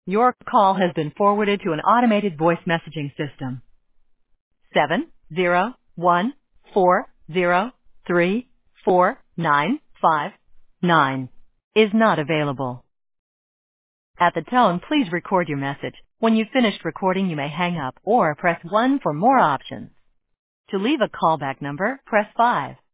Your call has been forwarded to an automated voice messaging system. 701403495 is not available. At the tone, please record your message. When you've finished recording, you may hang up or press 1 for more options. To leave a callback number, press 5.